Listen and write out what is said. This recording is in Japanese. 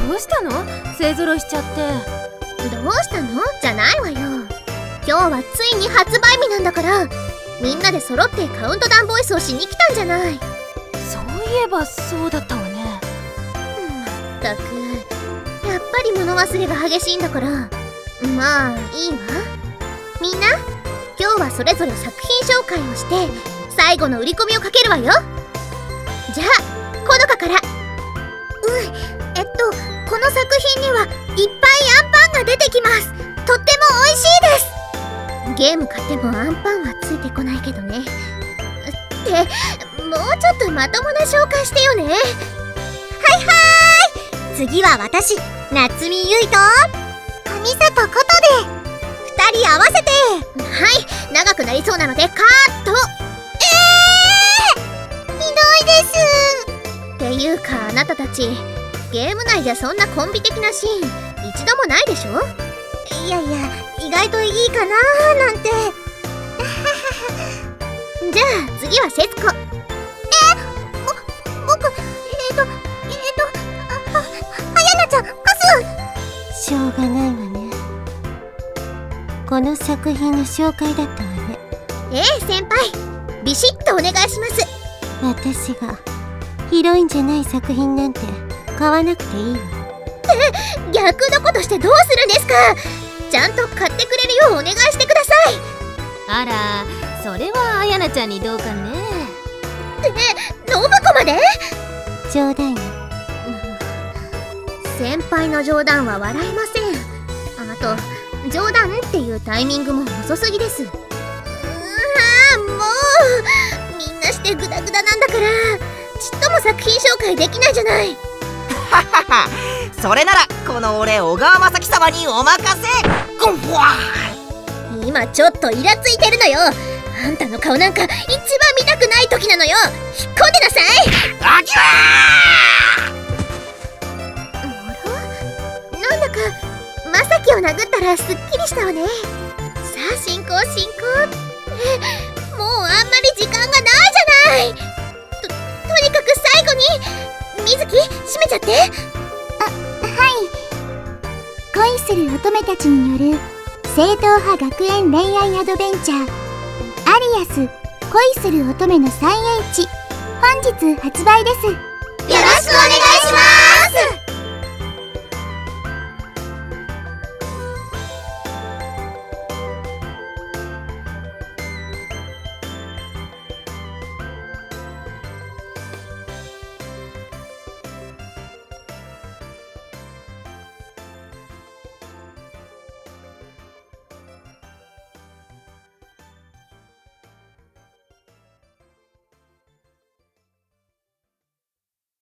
どうしたの？勢ぞろいしちゃって。 どうしたのじゃないわよ。今日はついに発売日なんだから、みんなで揃ってカウントダウンボイスをしに来たんじゃない。 そういえばそうだったわね。 まったく、やっぱり物忘れが激しいんだから。まあいいわ。みんな今日はそれぞれ作品紹介をして最後の売り込みをかけるわよ。じゃあこのかから。この作品にはいっぱいアンパンが出てきます。とっても美味しいです。ゲーム買ってもアンパンはついてこないけどね。ってもうちょっとまともな紹介してよね。はい次は私、夏美ゆいと上里ことで2人合わせて。はい、長くなりそうなのでカット。ひどいです。っていうかあなたたち、ゲーム内じゃそんなコンビ的なシーン一度もないでしょ。いやいや、意外といいかなーなんて。じゃあ次は節子。僕あやなちゃん、パス。 しょうがないわね。この作品の紹介だったわね。 先輩、ビシッとお願いします。 私がヒロインじゃない作品なんて買わなくていいわ。 逆のことしてどうするんですか。ちゃんと買ってくれるようお願いしてください。 あら、それはあやなちゃんにどうかね。 信子まで。 冗談よ。 先輩の冗談は笑えません。あと冗談っていうタイミングも遅すぎです。もうみんなしてグダグダなんだから、ちっとも作品紹介できないじゃない。 ははは、それならこの俺小川正樹様にお任せ。ゴンフワー。今ちょっとイラついてるのよ。あんたの顔なんか一番見たくない時なのよ。引っ込んでなさい。 あきわー。なんだか正樹を殴ったらすっきりしたわね。さあ進行。もうあんまり時間がないじゃない。とにかく最後に水木閉めちゃって。 恋する乙女たちによる正統派学園恋愛アドベンチャー、アリアス恋する乙女の 3H、 本日発売です。よろしくお願いします。